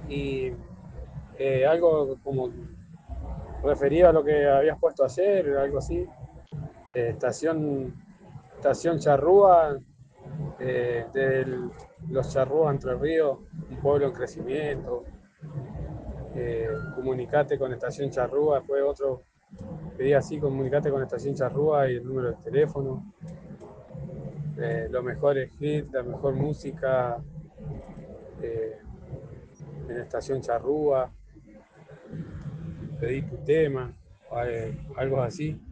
y algo como referido a lo que habías puesto ayer, algo así. Estación, estación Charrúa, los Charrúas Entre Ríos, un pueblo en crecimiento. Comunicate con Estación Charrúa, después otro pedía así, comunicate con Estación Charrúa y el número de teléfono. Los mejores hits, la mejor música eh, en Estación Charrúa, pedí tu tema, algo así.